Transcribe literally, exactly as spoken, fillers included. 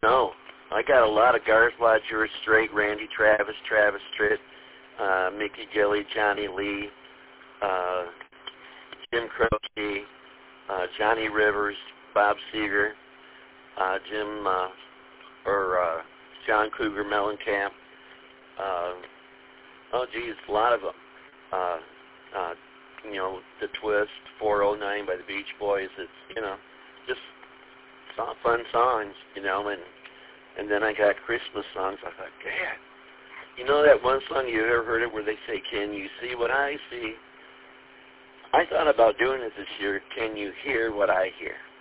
No, I got a lot of Garth Law, George Strait, Randy Travis, Travis Tritt, uh, Mickey Gilley, Johnny Lee, uh, Jim Croce, uh, Johnny Rivers, Bob Seger, uh, Jim, uh, or uh, John Cougar Mellencamp. Uh, oh, geez, a lot of them. Uh, uh, you know, The Twist, four oh nine by the Beach Boys. It's, you know, just some fun songs, you know, and and then I got Christmas songs. I thought, God, you know that one song, you ever heard it where they say, can you see what I see? I thought about doing it this year, can you hear what I hear?